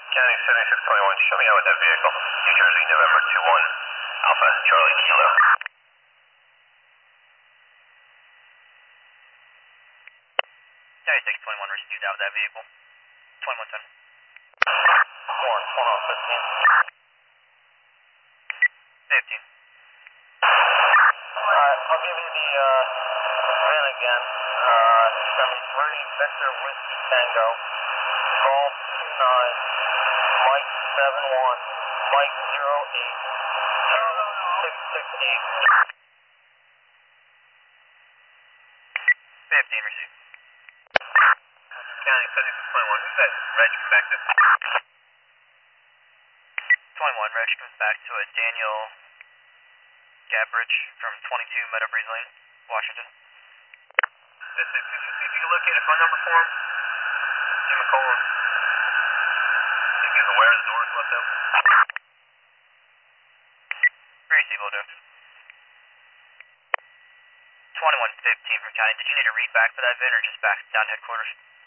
County 7621, show me out with that vehicle. New Jersey, November 21, Alpha, Charlie, Kilo. County 621, received out with that vehicle. 2110. Warren, hold on, 15. 15. Alright, I'll give you the VIN again. It's going to be 3 Victor Whiskey Tango, Golf 29, Mike 71, Mike 08, 668. 15 received. County 7621, who's that reg back to? 21, reg comes back to a Daniel Gabbridge from 22 Meadow Breeze Lane, Washington. If you can locate a phone number for him, give him a call. See if he's aware the door's left open. Receive, will do. 2115 from County. Did you need a read back for that VIN or just back down to headquarters?